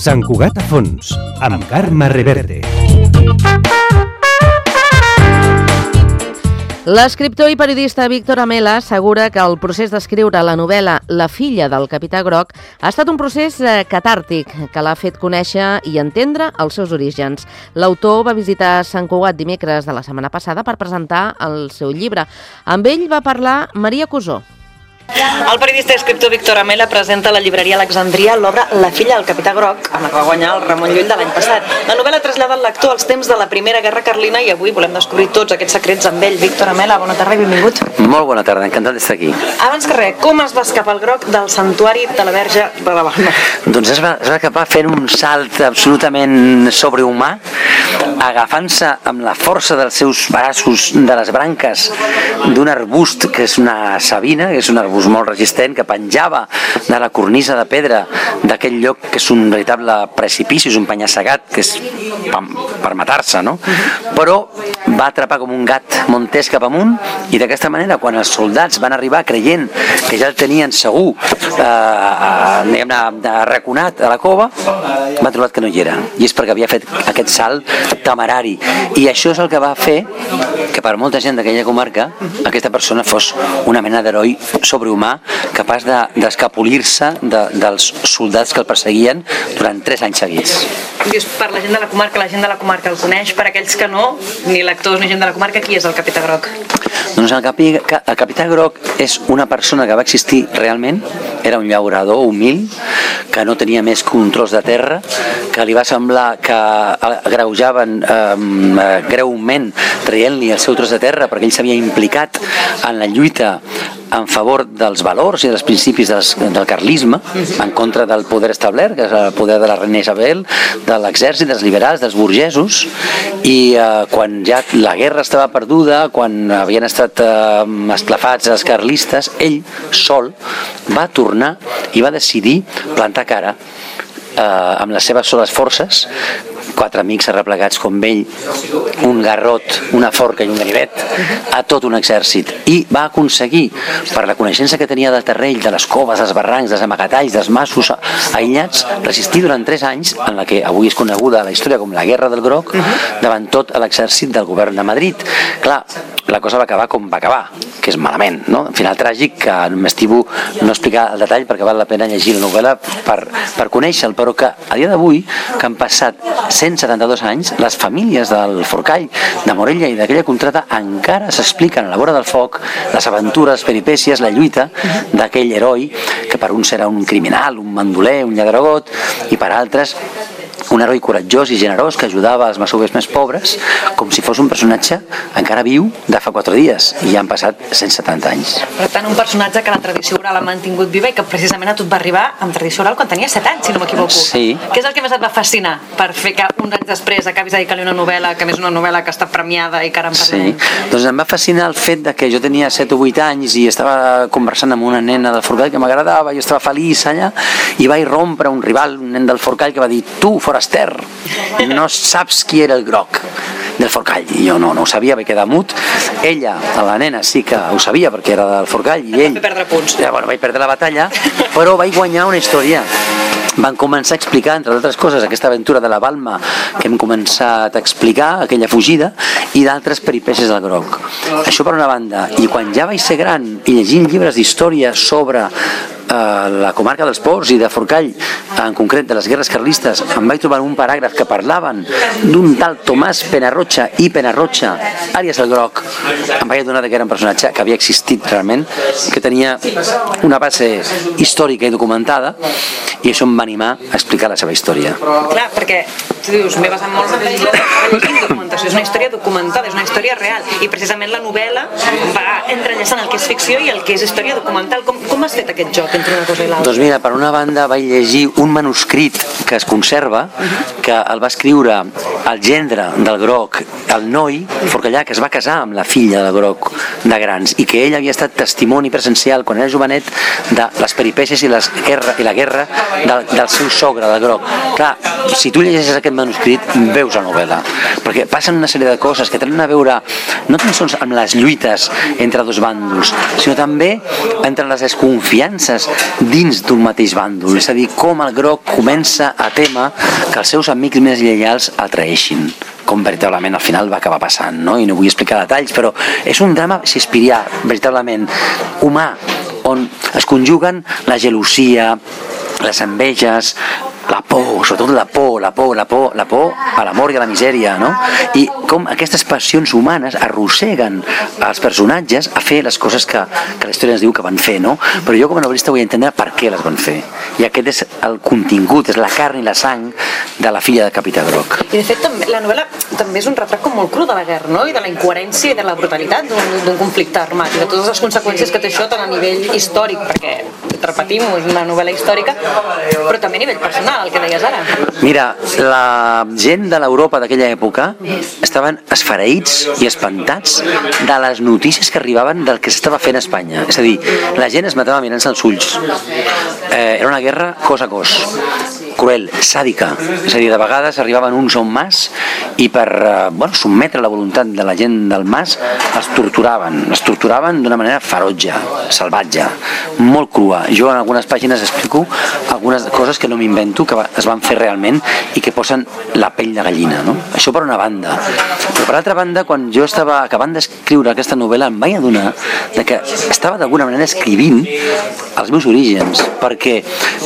Sant Cugat a fons, amb Carme Reverte. L'escriptor i periodista Víctor Amela assegura que el procés d'escriure la novel·la La filla del capità Groc ha estat un procés catàrtic que l'ha fet conèixer i entendre els seus orígens. L'autor va visitar Sant Cugat dimecres de la setmana passada per presentar el seu llibre. Amb ell va parlar Maria Cusó. El periodista i escriptor Víctor Amela presenta a la llibreria Alexandria l'obra La filla del capità Groc, amb la que va guanyar el Ramon Llull de l'any passat. La novel·la trasllada el lector als temps de la Primera Guerra Carlina i avui volem descobrir tots aquests secrets amb ell. Víctor Amela, bona tarda i benvingut. Molt bona tarda, encantat d'estar aquí. Abans que res, com es va escapar el Groc del santuari de la Verge de la Balma? Doncs es va escapar fent un salt absolutament sobrehumà, agafant-se amb la força dels seus braços de les branques d'un arbust que és una savina, que és un arbust molt resistent, que penjava de la cornisa de pedra d'aquell lloc que és un veritable precipici, és un penya-segat que és per matar-se, no? Però va atrapar com un gat montés cap amunt i d'aquesta manera, quan els soldats van arribar creient que ja el tenien segur arraconat a la cova, va trobar que no hi era, i és perquè havia fet aquest salt temerari, i això és el que va fer que per molta gent d'aquella comarca aquesta persona fos una mena d'heroi sobrehumà, capaç d'escapolir-se dels soldats que el perseguien durant 3 anys seguits. Dius, per la gent de la comarca el coneix, per aquells que no, ni lectors ni gent de la comarca, qui és el capità Groc? Doncs el capità Groc és una persona que va existir realment, era un llaurador humil, que no tenia més que un tros de terra, que li va semblar que agreujaven greument traient-li el seu tros de terra perquè ell s'havia implicat en la lluita en favor dels valors i dels principis del carlisme, en contra del poder establert, que és el poder de la reina Isabel, de l'exèrcit, dels liberals, dels burgesos, i quan ja la guerra estava perduda, quan havien estat esclafats els carlistes, ell sol va tornar i va decidir plantar cara amb les seves soles forces, 4 amics arreplegats com ell, un garrot, una forca i un ganivet, a tot un exèrcit, i va aconseguir, per la coneixença que tenia del terreny, de les coves, dels barrancs, dels amagatalls, dels masos aïllats, resistir durant 3 anys, en la que avui és coneguda a la història com la Guerra del Groc, davant tot l'exèrcit del govern de Madrid. Clar, la cosa va acabar com va acabar, que és malament, no? Un final tràgic que m'estimo no explicar el detall perquè val la pena llegir la novel·la per conèixer-lo, però que a dia d'avui, que han passat 172 anys, les famílies del Forcall, de Morella i d'aquella contrada encara s'expliquen a la vora del foc les aventures, les peripècies, la lluita d'aquell heroi que per uns era un criminal, un mandoler, un lladregot, i per altres un heroi coratjós i generós que ajudava els masovers més pobres, com si fos un personatge encara viu de fa 4 dies, i ja han passat 170 anys. Per tant, un personatge que la tradició oral ha mantingut viva i que precisament a tu et va arribar amb tradició oral quan tenia 7 anys, si no m'equivoco. Sí. Què és el que més et va fascinar per fer que uns anys després acabis dedicant-li una novel·la, que més una novel·la que està premiada i que ara en parlem? Sí, doncs em va fascinar el fet de que jo tenia 7 o 8 anys i estava conversant amb una nena del Forcall que m'agradava, jo estava feliç allà, i vaig rompre un rival, un nen del Forcall, que va dir: tu, foraster, no saps qui era el Groc del Forcall. I jo no ho sabia, vaig quedar mut. Ella, la nena, sí que ho sabia perquè era del Forcall, i ell... Vaig perdre punts. Ja, vaig perdre la batalla, però vaig guanyar una història. Van començar a explicar, entre altres coses, aquesta aventura de la Balma que hem començat a explicar, aquella fugida, i d'altres peripècies del Groc. Això per una banda. I quan ja vaig ser gran i llegint llibres d'història sobre la comarca dels Ports i de Forcall, en concret de les guerres carlistes, em vaig trobar un paràgraf que parlaven d'un tal Tomàs Penarroja i Penarroja, àlies el Groc. Em vaig adonar que era un personatge que havia existit realment, que tenia una base històrica i documentada, i això em va animar a explicar la seva història. Clar, perquè tu dius, m'he basat molt en la documentació, és una història documentada, és una història real, i precisament la novel·la va entrellaçant el que és ficció i el que és història documental. Com has fet aquest joc entre una cosa i l'altra? Doncs mira, per una banda vaig llegir un manuscrit que es conserva, que el va escriure el gendre del Groc, el noi forcallà que es va casar amb la filla del Groc de Grans, i que ell havia estat testimoni presencial quan era jovenet de les peripècies i la guerra del seu sogre, del Groc. Clar, si tu llegeixes aquest manuscrit veus la novel·la, perquè passen una sèrie de coses que tenen a veure no tan sols amb les lluites entre dos bàndols, sinó també entre les desconfiances dins d'un mateix bàndol, és a dir, com el groc comença a témer que els seus amics més lleials el traeixin, com veritablement al final va acabar passant, no? I no vull explicar detalls, però és un drama shakespearià, veritablement humà, on es conjuguen la gelosia, les enveges, la por, sobretot la por a l'amor i a la misèria, no? I com aquestes passions humanes arrosseguen els personatges a fer les coses que la història ens diu que van fer, no? Però jo com a novel·lista vull entendre per què les van fer. I aquest és el contingut, és la carn i la sang de la filla de Capità Groc. I de fet també, la novel·la també és un retrat com molt cru de la guerra, no? I de la incoherència i de la brutalitat d'un conflicte armat i de totes les conseqüències que té això tant a nivell històric, perquè repetim, és una novel·la històrica, però també a nivell personal, el que deies ara. Mira, la gent de l'Europa d'aquella època estaven esfereïts i espantats de les notícies que arribaven del que s'estava fent a Espanya. És a dir, la gent es matava mirant-se als ulls. Era una guerra cos a cos, cruel, sàdica. És a dir, de vegades arribaven uns a un mas i per sotmetre la voluntat de la gent del mas els torturaven d'una manera ferotge, salvatge, molt crua. Jo en algunes pàgines explico algunes coses que no m'invento, que es van fer realment i que posen la pell de gallina, no? Això per una banda. Però per altra banda, quan jo estava acabant d'escriure aquesta novel·la em vaig adonar que estava d'alguna manera escrivint els meus orígens, perquè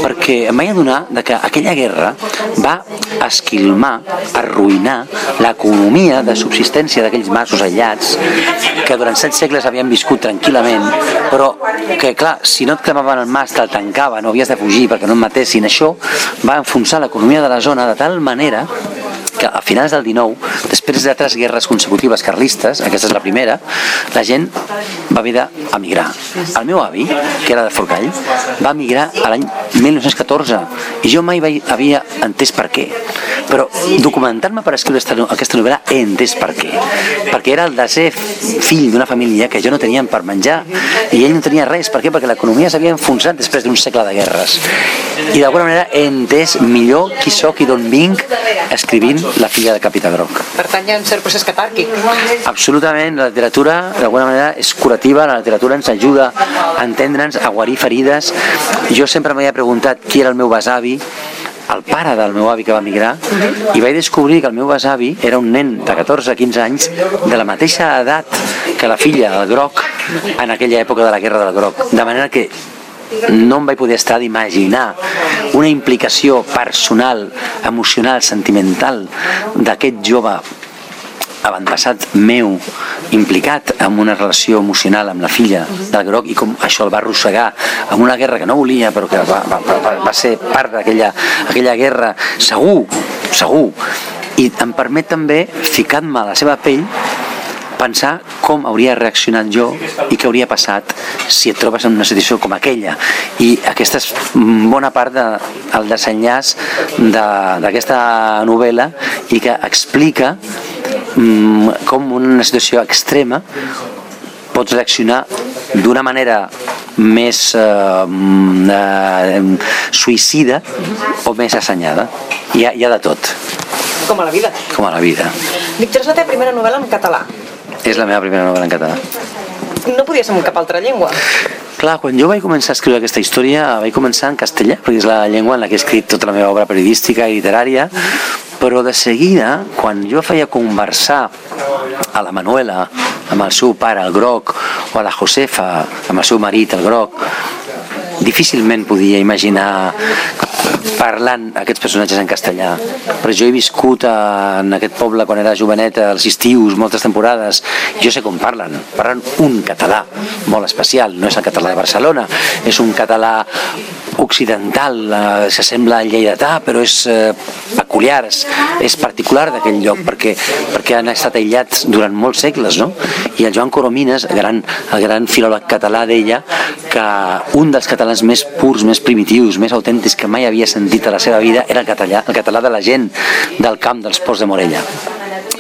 em vaig adonar que aquella guerra va esquilmar, arruïnar l'economia de subsistència d'aquells masos aïllats que durant 7 segles havien viscut tranquil·lament, però que clar, si no et cremaven el mas te'l tancaven o havies de fugir perquè no et matessin. Això va enfonsar l'economia de la zona de tal manera que a finals del 19, després de 3 guerres consecutives carlistes, aquesta és la primera, la gent va haver d'emigrar. El meu avi, que era de Forcall, va emigrar a l'any 1914 i jo mai havia entès per què. Però documentant-me per escriure aquesta novel·la he entès per què. Perquè era el desè fill d'una família que jo no tenia per menjar i ell no tenia res. Per què? Perquè l'economia s'havia enfonsat després d'un segle de guerres. I d'alguna manera he entès millor qui soc i d'on vinc escrivint La filla de Capità Groc. Per tant, hi ha un cert procés catàrquic. Absolutament, la literatura d'alguna manera és curativa, la literatura ens ajuda a entendre'ns, a guarir ferides. Jo sempre m'havia preguntat qui era el meu besavi, el pare del meu avi que va emigrar, i vaig descobrir que el meu besavi era un nen de 14-15 anys de la mateixa edat que la filla del Groc en aquella època de la guerra del Groc, de manera que no em vaig poder estar d'imaginar una implicació personal, emocional, sentimental d'aquest jove avantpassat meu implicat en una relació emocional amb la filla del Groc i com això el va arrossegar en una guerra que no volia però que va ser part d'aquella guerra segur, i em permet també ficar-me a la seva pell, pensar com hauria reaccionat jo i què hauria passat si et trobes en una situació com aquella. I aquesta és bona part del desenllaç d'aquesta novel·la i que explica com una situació extrema pots reaccionar d'una manera més suïcida o més assenyada. Hi ha de tot. Com a la vida. Com a la vida. Víctor, és la teva primera novel·la en català. És la meva primera novel·la en català. No podia ser en cap altra llengua. Clar, quan jo vaig començar a escriure aquesta història vaig començar en castellà, perquè és la llengua en la que he escrit tota la meva obra periodística i literària, però de seguida, quan jo feia conversar a la Manuela amb el seu pare, el Groc, o a la Josefa amb el seu marit, el Groc, difícilment podia imaginar parlant aquests personatges en castellà, però jo he viscut en aquest poble quan era jovenet als estius, moltes temporades, i jo sé com parlen un català molt especial, no és el català de Barcelona, és un català occidental, s'assembla al lleidatà, però és peculiar, és particular d'aquell lloc, perquè han estat aïllats durant molts segles, no? I el Joan Coromines, el gran filòleg català, deia que un dels catalans més purs, més primitius, més autèntics que mai havia sentit a la seva vida era el català de la gent del camp dels Ports de Morella.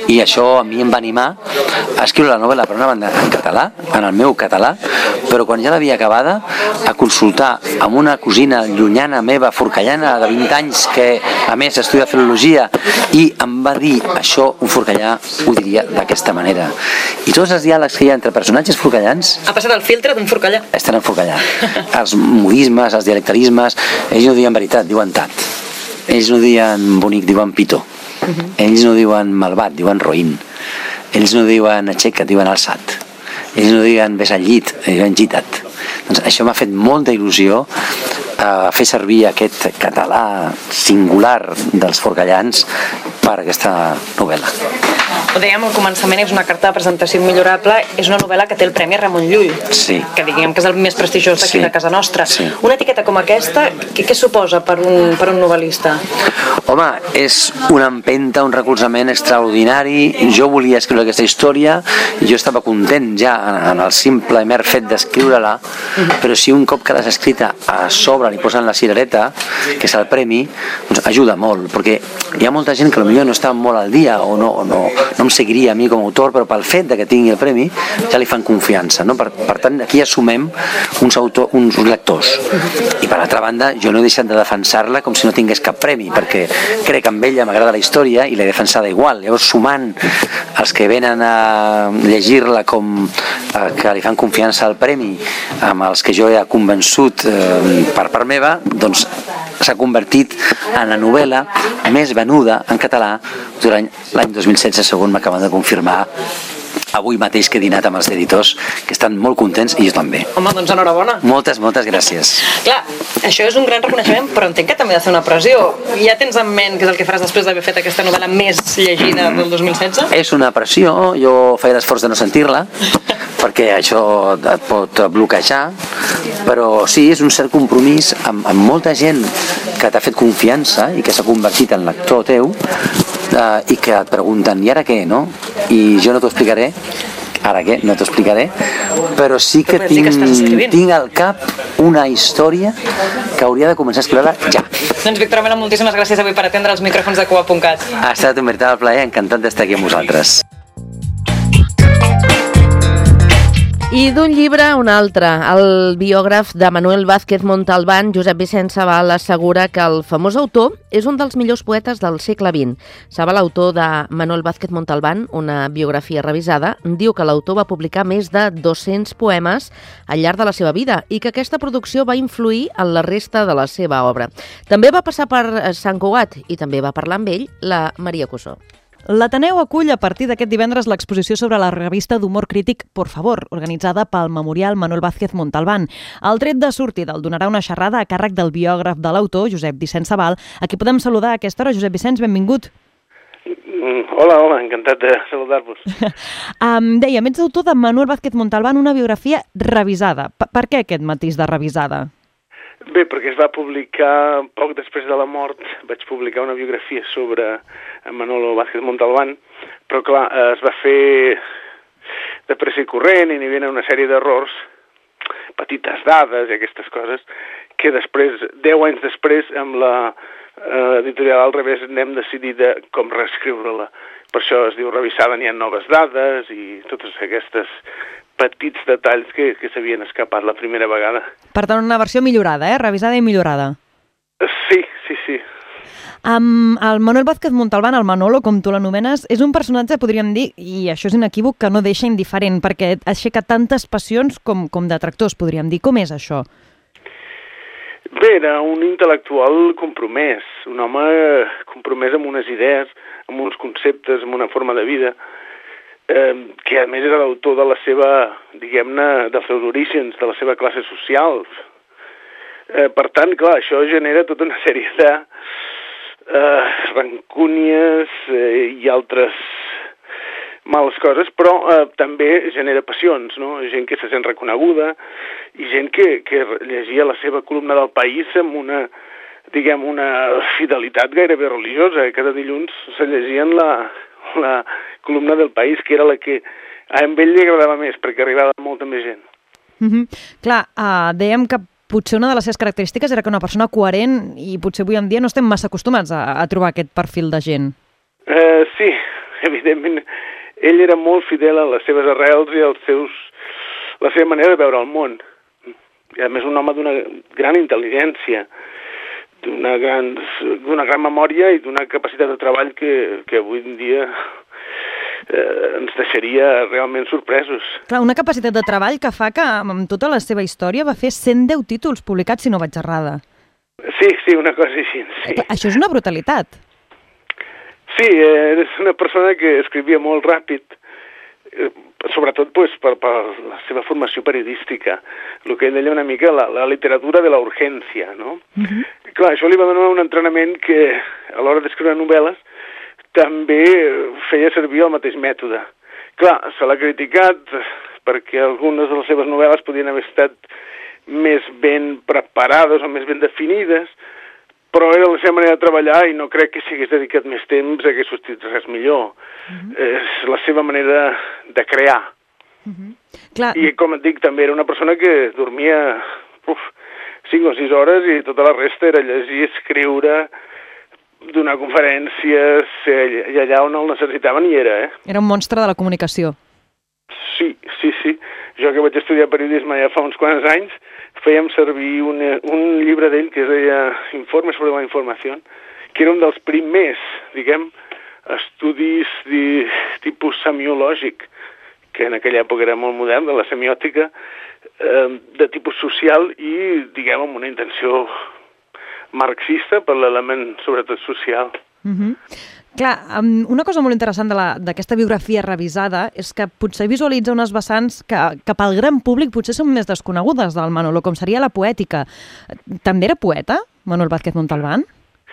I això a mi em va animar a escriure la novel·la per una banda en català, en el meu català, però quan ja l'havia acabada, a consultar amb una cosina llunyana meva, forcallana, de 20 anys, que a més estudia filologia, i em va dir, això un forcallà ho diria d'aquesta manera. I tots els diàlegs que hi ha entre personatges forcallans... Ha passat el filtre d'un forcallà. Estan en forcallà. Els modismes, els dialectalismes, ells no diuen veritat, diuen tat. Ells no diuen bonic, diuen pitó. Ells no diuen malvat, diuen roïn. Ells no diuen aixeca't, diuen alçat. Ells no diuen ves al llit, diuen gitat. Doncs això m'ha fet molta il·lusió fer servir aquest català singular dels forcallans per aquesta novel·la. Ho dèiem al començament, és una carta de presentació immillorable, és una novel·la que té el Premi Ramon Llull, que diguem que és el més prestigiós d'aquí de casa nostra. Una etiqueta com aquesta, què suposa per un novel·lista? Home, és una empenta, un recolzament extraordinari. Jo volia escriure aquesta història i jo estava content ja en el simple i mer fet d'escriure-la, però si un cop que l'has escrita a sobre li posen la cirereta, que és el premi, doncs ajuda molt, perquè hi ha molta gent que potser no està molt al dia o no em seguiria a mi com a autor, però pel fet que tingui el premi ja li fan confiança, no? Per tant, aquí assumem uns lectors. I per altra banda, jo no he deixat de defensar-la com si no tingués cap premi, perquè crec que amb ella m'agrada la història i l'he defensada igual. Llavors, sumant els que venen a llegir-la com que li fan confiança al premi amb els que jo he convençut per part meva, doncs s'ha convertit en la novel·la més venuda en català durant l'any 2016, segons m'acaben de confirmar avui mateix que he dinat amb els editors, que estan molt contents i jo també. Home, doncs enhorabona. Moltes gràcies. Clar, això és un gran reconeixement, però entenc que també ha de ser una pressió. Ja tens en ment què és el que faràs després d'haver fet aquesta novel·la més llegida del 2016? És una pressió, jo feia l'esforç de no sentir-la, perquè això et pot bloquejar, però sí, és un cert compromís amb molta gent que t'ha fet confiança i que s'ha convertit en lector teu, i que et pregunten, i ara què, no? I jo no t'ho explicaré, ara què, no t'ho explicaré, però sí que tinc al cap una història que hauria de començar a escriure-la ja. Doncs Víctor Amela, moltíssimes gràcies avui per atendre els micròfons de Cuba.cat. Ha estat un veritable plaer, encantat d'estar aquí amb vosaltres. I d'un llibre a un altre, el biògraf de Manuel Vázquez Montalbán, Josep Vicent Sabal, assegura que el famós autor és un dels millors poetes del segle XX. Sabal, autor de Manuel Vázquez Montalbán, una biografia revisada, diu que l'autor va publicar més de 200 poemes al llarg de la seva vida i que aquesta producció va influir en la resta de la seva obra. També va passar per Sant Cugat i també va parlar amb ell la Maria Cussó. L'Ateneu acull a partir d'aquest divendres l'exposició sobre la revista d'humor crític Por Favor, organitzada pel Memorial Manuel Vázquez Montalbán. El tret de sortida el donarà una xerrada a càrrec del biògraf de l'autor, Josep Vicent Sabal, a qui podem saludar a aquesta hora. Josep Vicent, benvingut. Hola, encantat de saludar-vos. Dèiem, ets autor de Manuel Vázquez Montalbán, una biografia revisada. Per què aquest matís de revisada? Bé, perquè es va publicar, poc després de la mort, vaig publicar una biografia sobre Manolo Vázquez Montalbán, però clar, es va fer de pressa i corrent i n'hi havia una sèrie d'errors, petites dades i aquestes coses, que després, 10 anys després, amb la editorial al revés, n'hem decidit com reescriure-la. Per això es diu revisada, n'hi ha noves dades i totes aquestes petits detalls que s'havien escapat la primera vegada. Per tant, una versió millorada, revisada i millorada. Sí. El Manuel Vázquez Montalbán, el Manolo, com tu l'anomenes, és un personatge, podríem dir, i això és inequívoc, que no deixa indiferent, perquè aixeca tantes passions com detractors, podríem dir. Com és això? Bé, era un intel·lectual compromès, un home compromès amb unes idees, amb uns conceptes, amb una forma de vida, que a més era l'autor de la seva, diguem-ne, dels seus orígens, de la seva classe social. Per tant, clar, això genera tota una sèrie de rancúnies i altres males coses, però també genera passions, no? Gent que se sent reconeguda i gent que llegia la seva columna del País amb una, diguem, una fidelitat gairebé religiosa. Cada dilluns se llegien la columna del País, que era la que a ell li agradava més, perquè arribava molta més gent. Clar, dèiem que potser una de les seves característiques era que una persona coherent, i potser avui en dia no estem massa acostumats a trobar aquest perfil de gent. Sí, evidentment, ell era molt fidel a les seves arrels i la seva manera de veure el món. I a més un home d'una gran intel·ligència, d'una gran memòria i d'una capacitat de treball que avui en dia ens deixaria realment sorpresos. Clar, una capacitat de treball que fa que amb tota la seva història va fer 110 títols publicats, si no vaig errada. Sí, una cosa així, sí. Això és una brutalitat. Sí, és una persona que escrivia molt ràpid, sobretot pues, per la seva formació periodística, el que ell deia una mica la literatura de la urgència, no? Clar, això li va donar un entrenament que a l'hora d'escriure novel·les també feia servir el mateix mètode. Clar, se l'ha criticat perquè algunes de les seves novel·les podien haver estat més ben preparades o més ben definides, però era la seva manera de treballar i no crec que si hagués dedicat més temps hagués sortit res millor. És la seva manera de crear. Clar. I com et dic, també era una persona que dormia 5 o 6 hores i tota la resta era llegir, escriure, donar conferències, i allà on el necessitaven hi era, Era un monstre de la comunicació. Sí. Jo que vaig estudiar periodisme ja fa uns quants anys, fèiem servir un llibre d'ell que es deia Informes sobre la informació, que era un dels primers, diguem, estudis de tipus semiològic, que en aquella època era molt modern, de la semiòtica, de tipus social i, diguem, amb una intenció marxista per l'element, sobretot, social. Clar, una cosa molt interessant d'aquesta biografia revisada és que potser visualitza unes vessants que cap al gran públic potser són més desconegudes del Manolo, com seria la poètica. També era poeta, Manuel Vázquez Montalbán?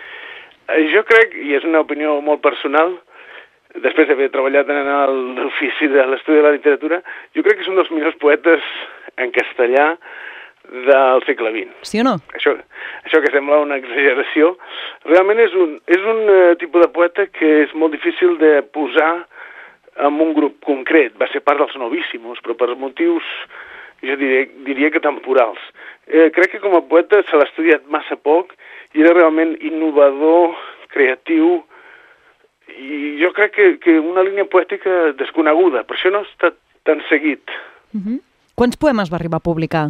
Jo crec, i és una opinió molt personal, després d'haver treballat en l'ofici de l'estudi de la literatura, jo crec que és un dels millors poetes en castellà del segle XX. Sí o no? Això que sembla una exageració, realment és un tipus de poeta que és molt difícil de posar en un grup concret. Va ser part dels novíssimos, però per motius, jo diria que temporals. Crec que com a poeta se l'ha estudiat massa poc i era realment innovador, creatiu, i jo crec que una línia poètica desconeguda, per això no ha estat tan seguit. Quants poemes va arribar a publicar?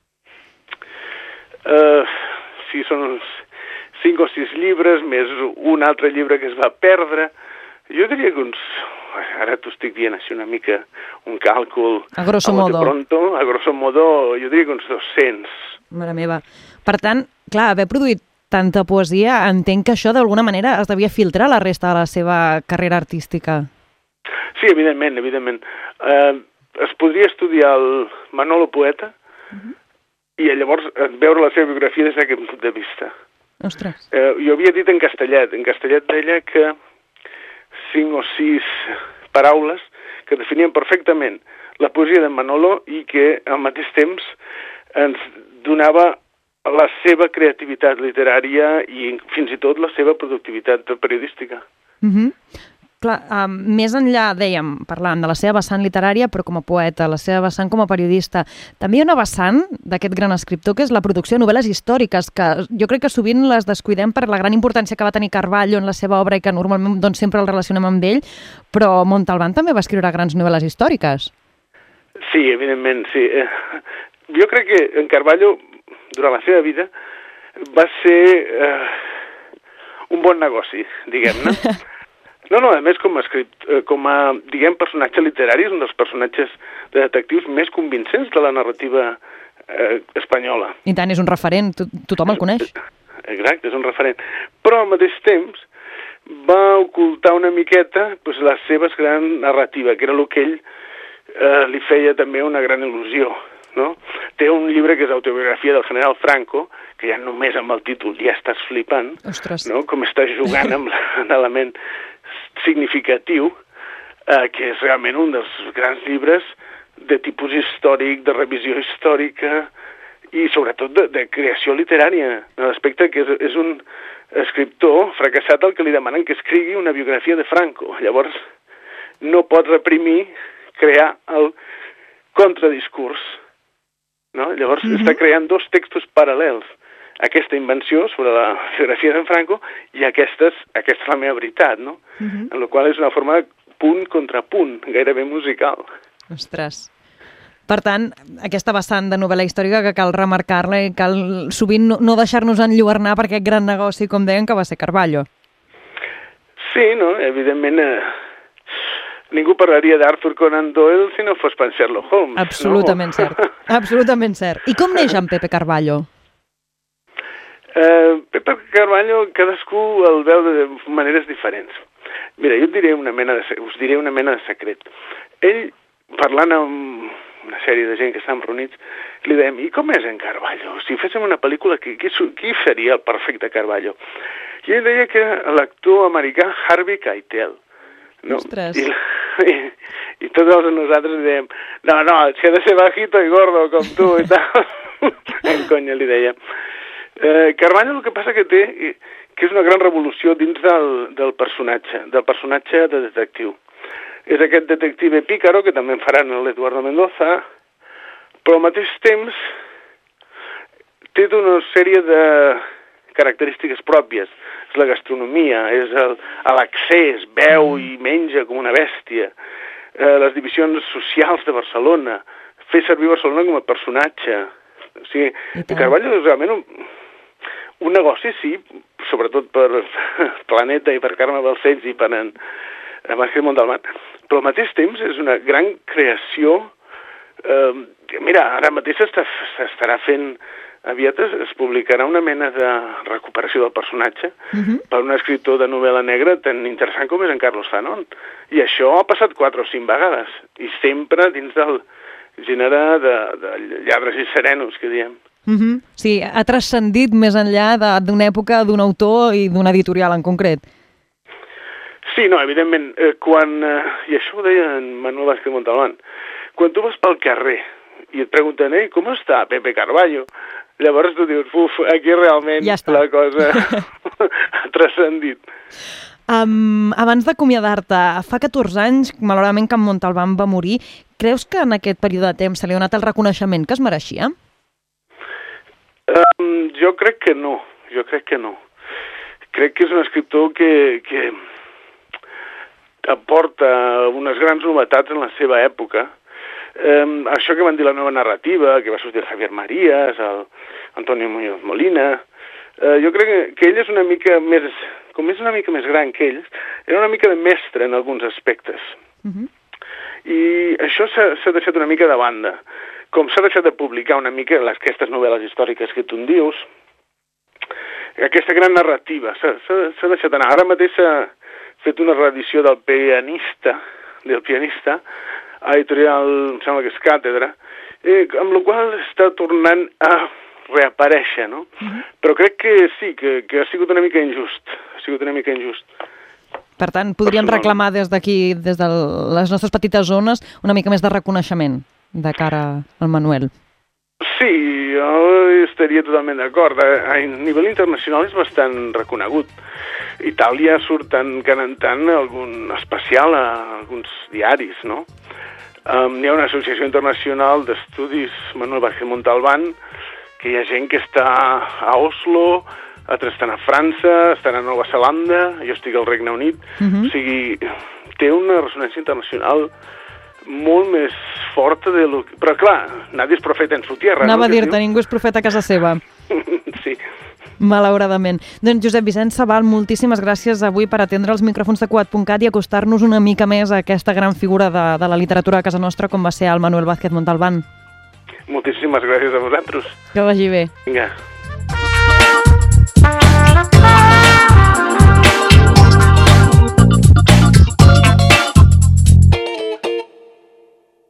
Sí, són uns 5 o 6 llibres, més un altre llibre que es va perdre. Jo diria que ara t'ho estic dient així una mica, un càlcul... A grosso modo. A grosso modo, jo diria que uns 200. Mare meva. Per tant, clar, haver produït tanta poesia, entenc que això d'alguna manera es devia filtrar la resta de la seva carrera artística. Sí, evidentment. Es podria estudiar el Manolo poeta, i llavors veure la seva biografia des d'aquest punt de vista. Ostres. Jo havia dit en castellet deia que 5 o 6 paraules que definien perfectament la poesia de Manolo i que al mateix temps ens donava la seva creativitat literària i fins i tot la seva productivitat periodística. Clar, més enllà, dèiem, parlant de la seva vessant literària, però com a poeta, la seva vessant com a periodista, també hi ha una vessant d'aquest gran escriptor que és la producció de novel·les històriques, que jo crec que sovint les descuidem per la gran importància que va tenir Carballo en la seva obra i que normalment doncs, sempre el relacionem amb ell, però Montalbán també va escriure grans novel·les històriques. Sí, evidentment, sí. Jo crec que en Carballo, durant la seva vida, va ser un bon negoci, diguem-ne. No, a més, com a diguem, personatge literari, és un dels personatges de detectius més convincents de la narrativa espanyola. I tant, és un referent, tothom el coneix. Exacte, és un referent. Però al mateix temps va ocultar una miqueta la seva gran narrativa, que era el que ell li feia també una gran il·lusió. No? Té un llibre que és autobiografia del general Franco, que ja només amb el títol ja estàs flipant, no? Com està jugant amb l'element significatiu, que és realment un dels grans llibres de tipus històric, de revisió històrica i sobretot de creació literària, en l'aspecte que és un escriptor fracassat al que li demanen que escrigui una biografia de Franco. Llavors no pot reprimir crear el contradiscurs. No? Llavors està creant 2 textos paral·lels. Aquesta invenció sobre la biografia de Franco i aquesta és la meva veritat, no? En la qual és una forma de punt contra punt, gairebé musical. Ostres. Per tant, aquesta vessant de novel·la històrica que cal remarcar-la i cal sovint no deixar-nos enlluernar per aquest gran negoci, com deien, que va ser Carballo. Sí, no? Evidentment, ningú parlaria d'Arthur Conan Doyle si no fos per Sherlock Holmes. Absolutament cert, absolutament cert. I com neix en Pepe Carballo? Pepe Carballo, cadascú el veu de maneres diferents. Mira, jo us diré una mena de secret. Ell, parlant amb una sèrie de gent que estan reunits, li dèiem, i com és en Carballo? Si féssim una pel·lícula, qui seria el perfecte Carballo? I ell deia que era l'actor americà Harvey Keitel. No? Ostres. I tots nosaltres li dèiem, no, si ha de ser bajito i gordo com tu i tal. En conya li deia. Carballo el que passa que té, que és una gran revolució dins del personatge de detectiu. És aquest detective pícaro, que també en faran l'Eduardo Mendoza, però al mateix temps té una sèrie de característiques pròpies. És la gastronomia, és l'accés, beu i menja com una bèstia, les divisions socials de Barcelona, fer servir Barcelona com a personatge. O sigui, Carballo és realment un negoci, sí, sobretot per Planeta i per Carme Balcells i per Vázquez Montalbán, però al mateix temps és una gran creació. Mira, ara mateix s'estarà fent, aviat es publicarà una mena de recuperació del personatge per un escriptor de novel·la negra tan interessant com és en Carlos Fanon. I això ha passat 4 o 5 vegades, i sempre dins del gènere de lladres i serenos, que diem. Sí, ha transcendit més enllà d'una època, d'un autor i d'una editorial en concret. Sí, no, evidentment, i això ho deia en Manuel Vázquez Montalbán, quan tu vas pel carrer i et pregunten, com està Pepe Carballo? Llavors tu dius, aquí realment ja la cosa ha transcendit. Abans d'acomiadar-te, fa 14 anys, malauradament, que en Montalbán va morir. Creus que en aquest període de temps se li ha donat el reconeixement que es mereixia? Jo crec que no. Crec que és un escriptor que aporta unes grans novetats en la seva època. Això que van dir la nova narrativa, que va sortir el Javier Marías, el Antonio Muñoz Molina, jo crec que ell és una mica més, com és una mica més gran que ells, era una mica de mestre en alguns aspectes. I això s'ha deixat una mica de banda. Com s'ha deixat de publicar una mica aquestes novel·les històriques que tu en dius, aquesta gran narrativa s'ha deixat anar. Ara mateix s'ha fet una reedició del pianista, a editorial, em sembla que és Càtedra, amb la qual està tornant a reaparèixer, no? Però crec que sí, que ha sigut una mica injust. Per tant, podríem reclamar des d'aquí, des de les nostres petites zones, una mica més de reconeixement de cara al Manuel. Sí, jo estaria totalment d'acord. A nivell internacional és bastant reconegut. Itàlia surt tant algun especial a alguns diaris, no? Hi ha una associació internacional d'estudis Manuel Vázquez Montalbán, que hi ha gent que està a Oslo, altres estan a França, estan a Nova Zelanda, jo estic al Regne Unit. O sigui, té una ressonància internacional molt més forta de lo que... Però clar, nadie és profeta en su tierra. Anava a dir-te, ningú és profeta a casa seva. Sí. Malauradament. Doncs Josep Vicenç Sabal, moltíssimes gràcies avui per atendre els micròfons de Cugat.cat i acostar-nos una mica més a aquesta gran figura de la literatura a casa nostra com va ser el Manuel Vázquez Montalbán. Moltíssimes gràcies a vosaltres. Que vagi bé. Vinga.